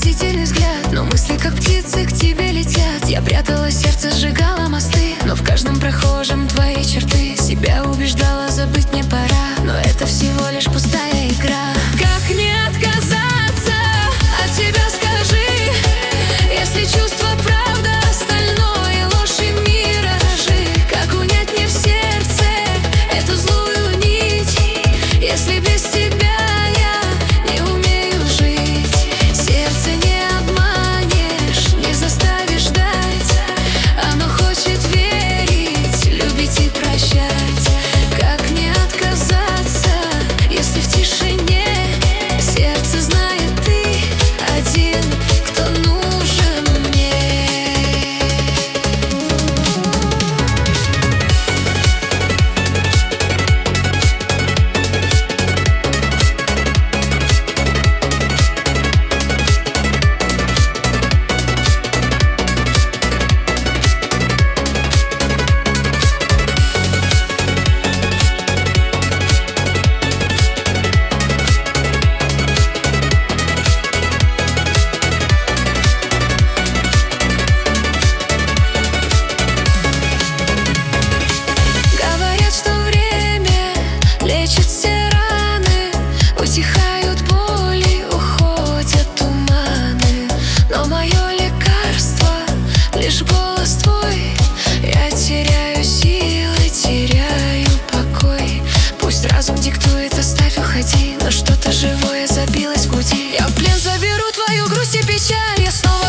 спасительный взгляд, но мысли как птицы к тебе летят. Я прятала сердце, сжигала мосты, но в каждом прохожем твои черты. Себя убеждала, забыть не пора, но это всего лишь пустая игра. Как не отказаться от тебя, скажи, если чувство правда, остальное ложь и миражи. Как унять мне в сердце эту злую нить, если без тебя я не умею жить? Сердце не обманешь, не заставишь ждать, оно хочет верить, любить и прощать. Как не отказаться, если в тишине сердце знает, ты один, кто нужен мне. Говорят, что время лечит все раны, утихают боли, уходят туманы. Но мое лекарство лишь голос твой. Я теряю силы, теряю покой. Пусть разум диктует, оставь, уходи, но что-то живое забилось в груди. Я в плен заберу твою грусть и печаль, я снова